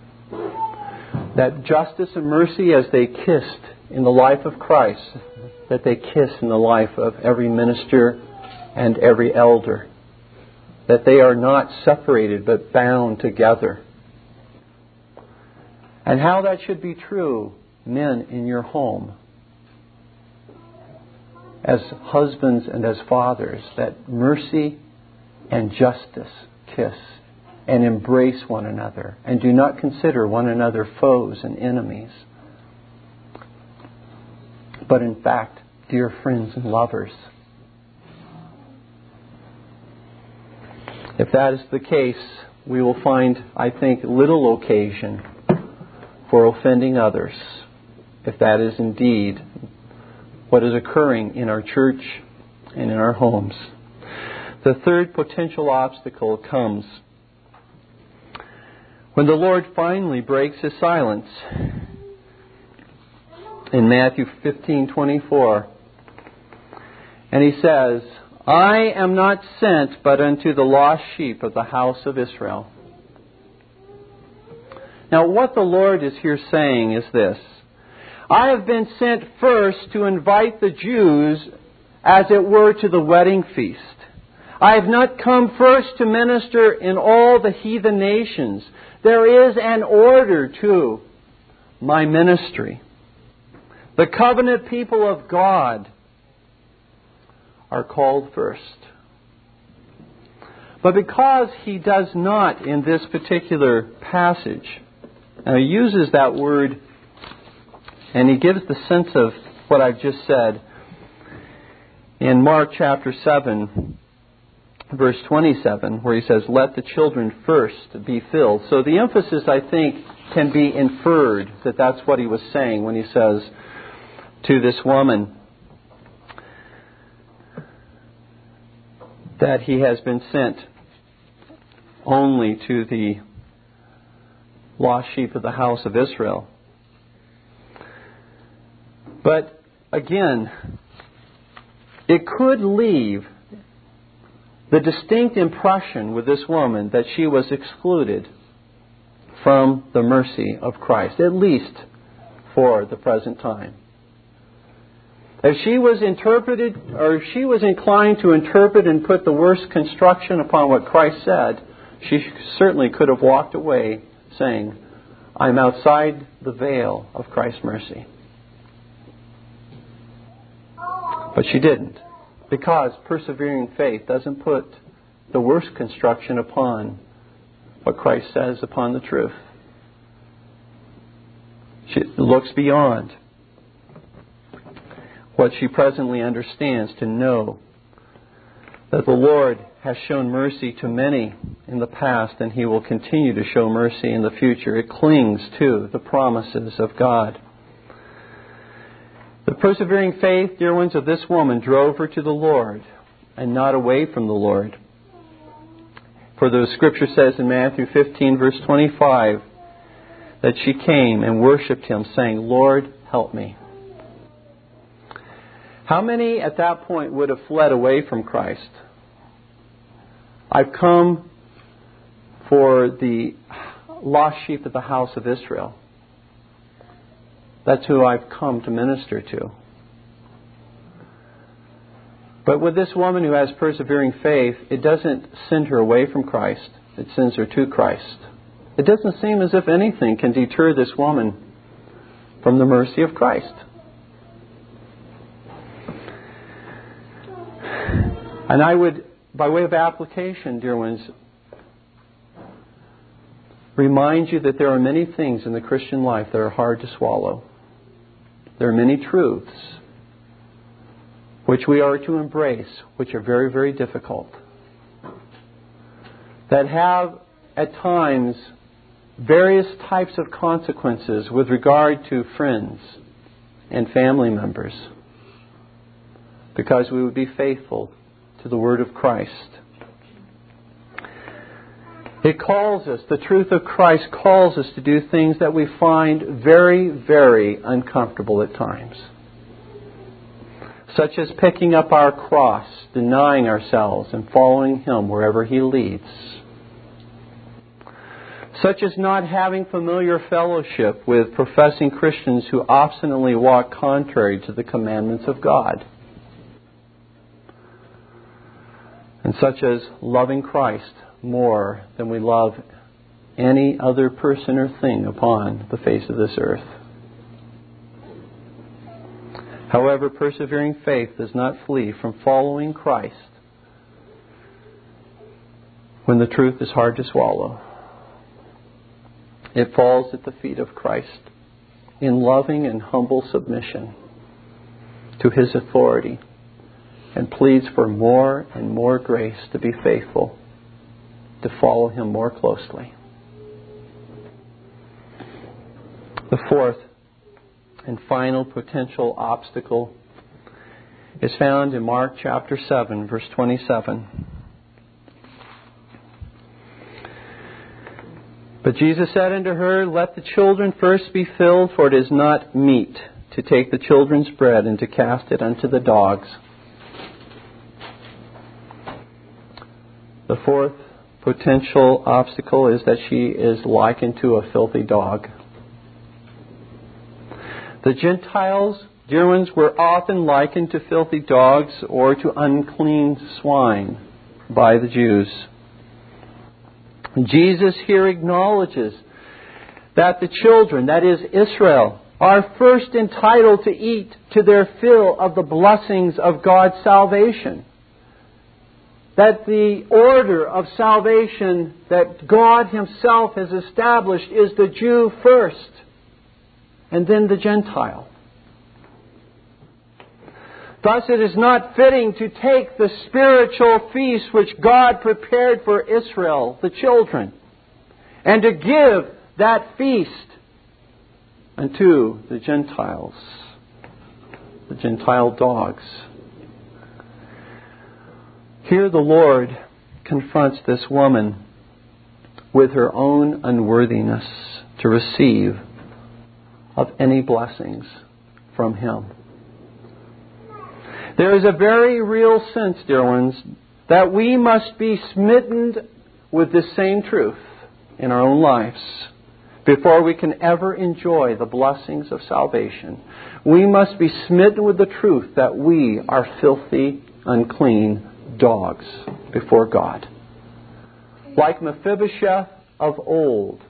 That justice and mercy, as they kissed in the life of Christ, that they kiss in the life of every minister and every elder. That they are not separated but bound together. And how that should be true, men in your home, as husbands and as fathers, that mercy and justice kiss and embrace one another and do not consider one another foes and enemies, but in fact, dear friends and lovers. If that is the case, we will find, I think, little occasion for offending others, if that is indeed what is occurring in our church and in our homes. The third potential obstacle comes when the Lord finally breaks His silence. In Matthew 15:24, and He says, I am not sent but unto the lost sheep of the house of Israel. Now what the Lord is here saying is this: I have been sent first to invite the Jews, as it were, to the wedding feast. I have not come first to minister in all the heathen nations. There is an order to my ministry. The covenant people of God are called first. But because He does not in this particular passage, now He uses that word and He gives the sense of what I've just said in Mark chapter 7, verse 27, where He says, let the children first be filled. So the emphasis, I think, can be inferred that that's what He was saying when He says to this woman that He has been sent only to the lost sheep of the house of Israel. But again, it could leave the distinct impression with this woman that she was excluded from the mercy of Christ, at least for the present time. If she was she was inclined to interpret and put the worst construction upon what Christ said, she certainly could have walked away saying, I'm outside the veil of Christ's mercy. But she didn't, because persevering faith doesn't put the worst construction upon what Christ says upon the truth. She looks beyond what she presently understands to know that the Lord has shown mercy to many in the past, and He will continue to show mercy in the future. It clings to the promises of God. The persevering faith, dear ones, of this woman drove her to the Lord and not away from the Lord. For the Scripture says in Matthew 15, verse 25, that she came and worshipped Him, saying, Lord, help me. How many at that point would have fled away from Christ? I've come for the lost sheep of the house of Israel. That's who I've come to minister to. But with this woman who has persevering faith, it doesn't send her away from Christ. It sends her to Christ. It doesn't seem as if anything can deter this woman from the mercy of Christ. And I would, by way of application, dear ones, remind you that there are many things in the Christian life that are hard to swallow. There are many truths which we are to embrace, which are very, very difficult, that have at times various types of consequences with regard to friends and family members, because we would be faithful to the Word of Christ. It calls us, the truth of Christ calls us to do things that we find very, very uncomfortable at times. Such as picking up our cross, denying ourselves, and following Him wherever He leads. Such as not having familiar fellowship with professing Christians who obstinately walk contrary to the commandments of God. And such as loving Christ more than we love any other person or thing upon the face of this earth. However, persevering faith does not flee from following Christ when the truth is hard to swallow. It falls at the feet of Christ in loving and humble submission to His authority, and pleads for more and more grace to be faithful, to follow Him more closely. The fourth and final potential obstacle is found in Mark chapter 7, verse 27. But Jesus said unto her, Let the children first be filled, for it is not meet to take the children's bread and to cast it unto the dogs. The fourth potential obstacle is that she is likened to a filthy dog. The Gentiles, dear ones, were often likened to filthy dogs or to unclean swine by the Jews. Jesus here acknowledges that the children, that is Israel, are first entitled to eat to their fill of the blessings of God's salvation. That the order of salvation that God Himself has established is the Jew first, and then the Gentile. Thus it is not fitting to take the spiritual feast which God prepared for Israel, the children, and to give that feast unto the Gentiles, the Gentile dogs. Here the Lord confronts this woman with her own unworthiness to receive of any blessings from Him. There is a very real sense, dear ones, that we must be smitten with this same truth in our own lives before we can ever enjoy the blessings of salvation. We must be smitten with the truth that we are filthy, unclean dogs before God. Like Mephibosheth of old,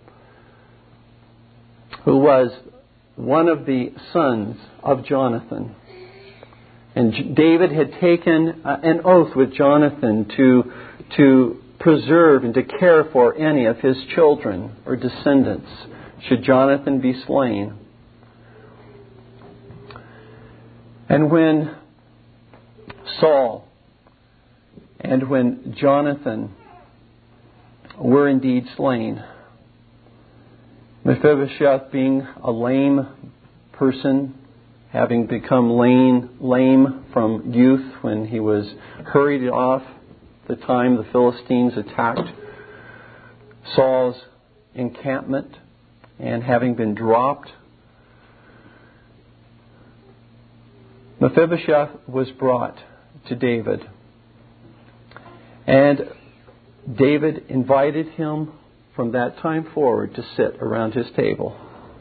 who was one of the sons of Jonathan. And David had taken an oath with Jonathan to preserve and to care for any of his children or descendants should Jonathan be slain. And when Saul and when Jonathan were indeed slain, Mephibosheth, being a lame person, having become lame from youth when he was hurried off the time the Philistines attacked Saul's encampment, and having been dropped, Mephibosheth was brought to David. And David invited him from that time forward to sit around his table.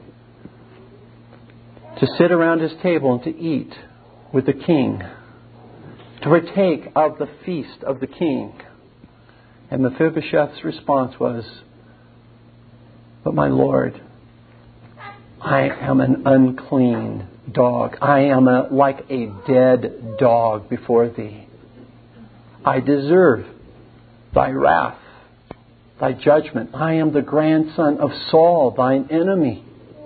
To sit around his table and to eat with the king. To partake of the feast of the king. And Mephibosheth's response was, But my Lord, I am an unclean dog. I am like a dead dog before thee. I deserve thy wrath, thy judgment. I am the grandson of Saul, thine enemy.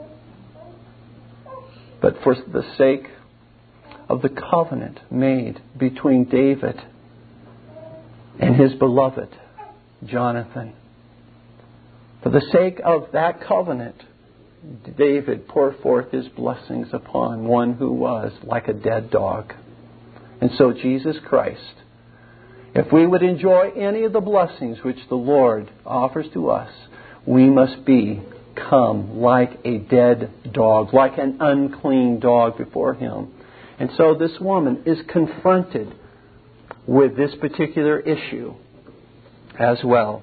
But for the sake of the covenant made between David and his beloved Jonathan, for the sake of that covenant, David poured forth his blessings upon one who was like a dead dog. And so Jesus Christ, if we would enjoy any of the blessings which the Lord offers to us, we must become like a dead dog, like an unclean dog before Him. And so this woman is confronted with this particular issue as well.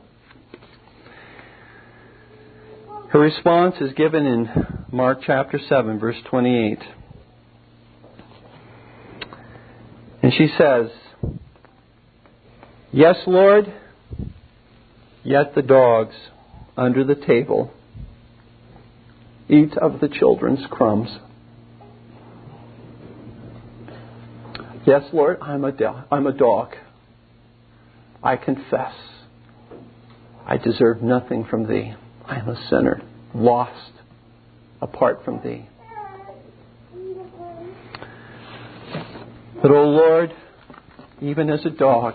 Her response is given in Mark chapter 7, verse 28. And she says, Yes, Lord, yet the dogs under the table eat of the children's crumbs. Yes, Lord, I'm a dog. I confess. I deserve nothing from Thee. I am a sinner, lost apart from Thee. But, O Lord, even as a dog,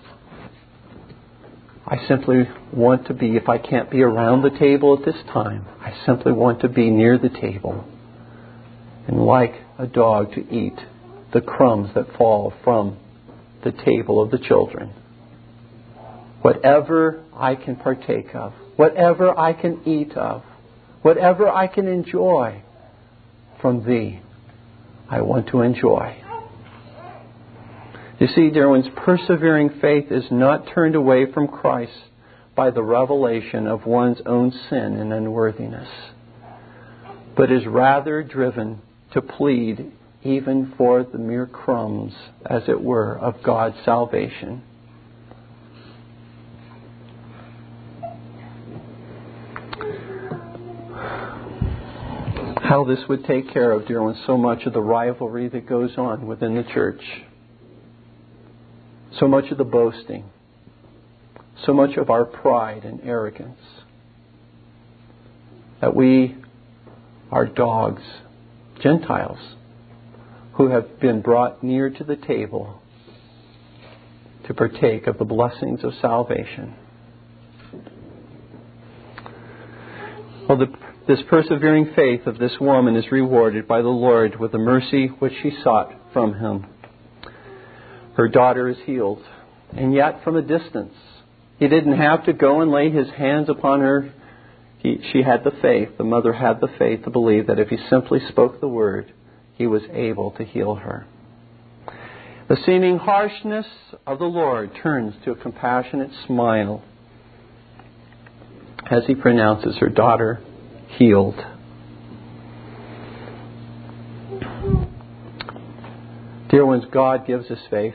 I simply want to be, if I can't be around the table at this time, I simply want to be near the table and like a dog to eat the crumbs that fall from the table of the children. Whatever I can partake of, whatever I can eat of, whatever I can enjoy from Thee, I want to enjoy. You see, dear ones, persevering faith is not turned away from Christ by the revelation of one's own sin and unworthiness, but is rather driven to plead even for the mere crumbs, as it were, of God's salvation. How this would take care of, dear ones, so much of the rivalry that goes on within the church. So much of the boasting. So much of our pride and arrogance. That we are dogs, Gentiles, who have been brought near to the table to partake of the blessings of salvation. Well, this persevering faith of this woman is rewarded by the Lord with the mercy which she sought from Him. Her daughter is healed, and yet from a distance. He didn't have to go and lay His hands upon her. She had the faith, the mother had the faith to believe that if He simply spoke the word, He was able to heal her. The seeming harshness of the Lord turns to a compassionate smile as He pronounces her daughter healed. Dear ones, God gives us faith.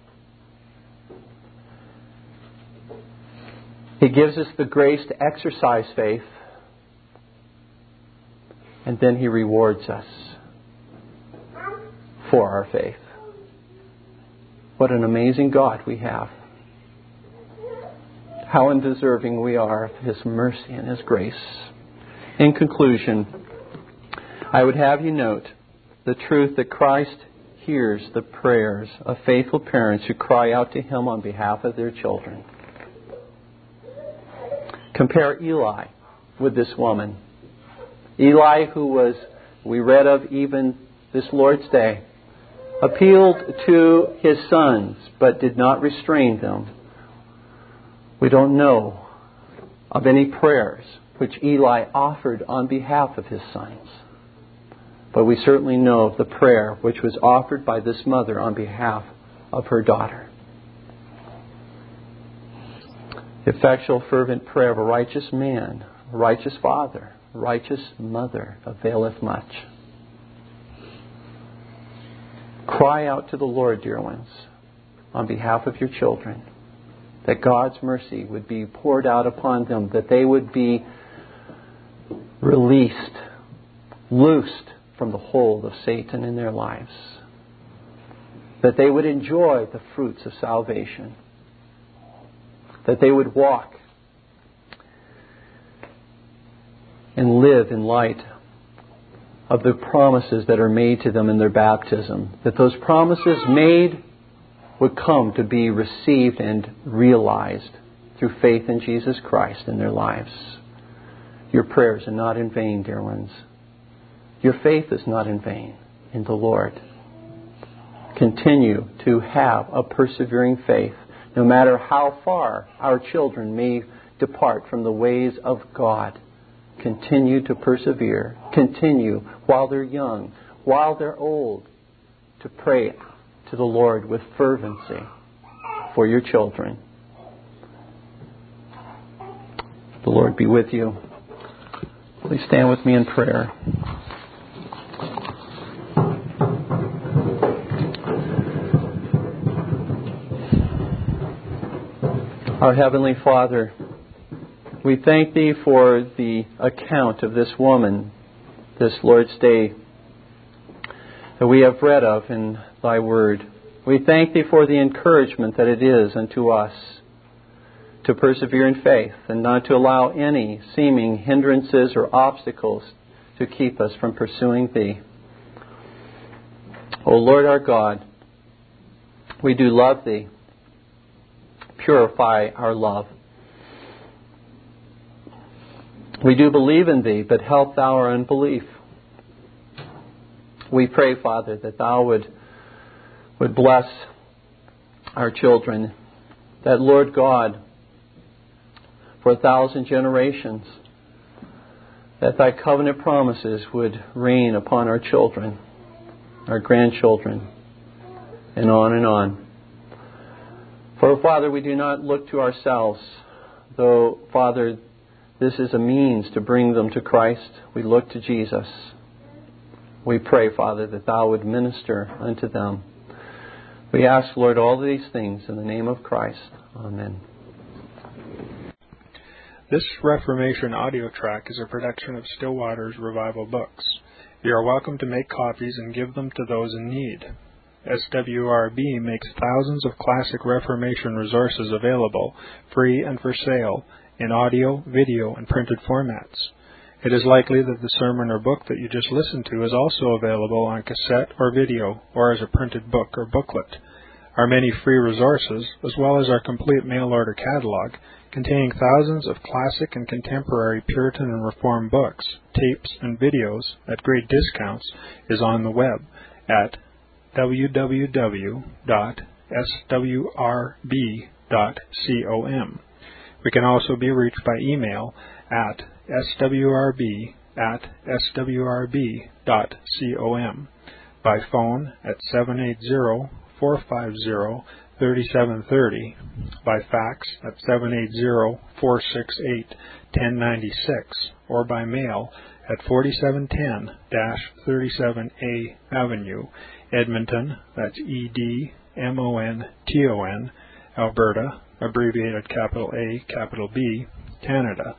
He gives us the grace to exercise faith. And then He rewards us for our faith. What an amazing God we have. How undeserving we are of His mercy and His grace. In conclusion, I would have you note the truth that Christ hears the prayers of faithful parents who cry out to Him on behalf of their children. Compare Eli with this woman. Eli, who we read of even this Lord's Day, appealed to his sons but did not restrain them. We don't know of any prayers which Eli offered on behalf of his sons. But we certainly know of the prayer which was offered by this mother on behalf of her daughter. Effectual, fervent prayer of a righteous man, a righteous father, a righteous mother availeth much. Cry out to the Lord, dear ones, on behalf of your children, that God's mercy would be poured out upon them, that they would be released, loosed from the hold of Satan in their lives, that they would enjoy the fruits of salvation, that they would walk and live in light of the promises that are made to them in their baptism, that those promises made would come to be received and realized through faith in Jesus Christ in their lives. Your prayers are not in vain, dear ones. Your faith is not in vain in the Lord. Continue to have a persevering faith, no matter how far our children may depart from the ways of God. Continue to persevere. Continue while they're young, while they're old, to pray to the Lord with fervency for your children. The Lord be with you. Please stand with me in prayer. Our Heavenly Father, we thank Thee for the account of this woman, this Lord's Day, that we have read of in Thy Word. We thank Thee for the encouragement that it is unto us to persevere in faith and not to allow any seeming hindrances or obstacles to keep us from pursuing Thee. O Lord our God, we do love Thee. Purify our love. We do believe in Thee, but help Thou our unbelief. We pray, Father, that Thou would would bless our children, that Lord God, for 1,000 generations, that Thy covenant promises would reign upon our children, our grandchildren, and on and on. For, Father, we do not look to ourselves, though, Father, this is a means to bring them to Christ. We look to Jesus. We pray, Father, that Thou would minister unto them. We ask, Lord, all these things in the name of Christ. Amen. This Reformation audio track is a production of Still Waters Revival Books. You are welcome to make copies and give them to those in need. SWRB makes thousands of classic Reformation resources available, free and for sale, in audio, video, and printed formats. It is likely that the sermon or book that you just listened to is also available on cassette or video, or as a printed book or booklet. Our many free resources, as well as our complete mail-order catalog, containing thousands of classic and contemporary Puritan and Reformed books, tapes, and videos at great discounts, is on the web at www.swrb.com. We can also be reached by email at swrb@swrb.com, by phone at 780-450-3730, by fax at 780-468-1096, or by mail at 4710-37A Avenue, Edmonton, that's Edmonton, Alberta, abbreviated capital A, capital B, Canada,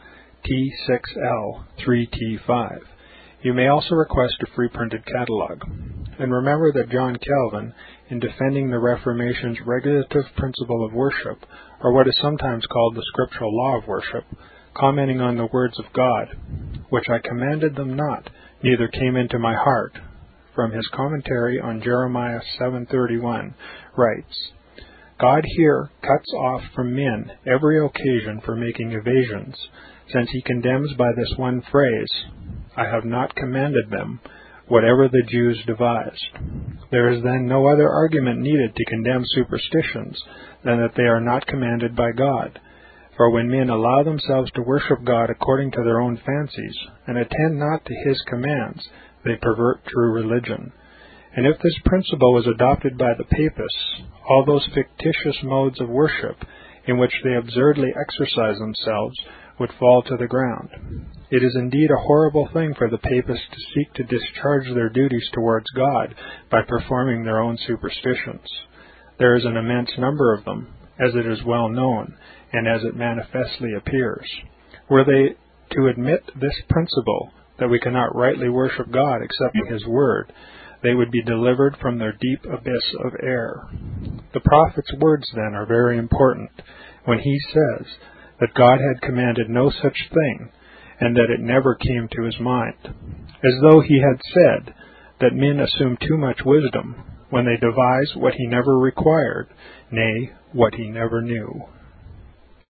T6L3T5. You may also request a free printed catalog. And remember that John Calvin, in defending the Reformation's regulative principle of worship, or what is sometimes called the scriptural law of worship, commenting on the words of God, "which I commanded them not, neither came into my heart," from his commentary on Jeremiah 7:31, writes, "God here cuts off from men every occasion for making evasions, since he condemns by this one phrase, 'I have not commanded them,' whatever the Jews devised. There is then no other argument needed to condemn superstitions than that they are not commanded by God. For when men allow themselves to worship God according to their own fancies, and attend not to his commands, they pervert true religion. And if this principle was adopted by the Papists, all those fictitious modes of worship in which they absurdly exercise themselves would fall to the ground. It is indeed a horrible thing for the Papists to seek to discharge their duties towards God by performing their own superstitions. There is an immense number of them, as it is well known, and as it manifestly appears. Were they to admit this principle, that we cannot rightly worship God except in his word, they would be delivered from their deep abyss of error. The prophet's words, then, are very important, when he says that God had commanded no such thing, and that it never came to his mind, as though he had said that men assume too much wisdom when they devise what he never required, nay, what he never knew.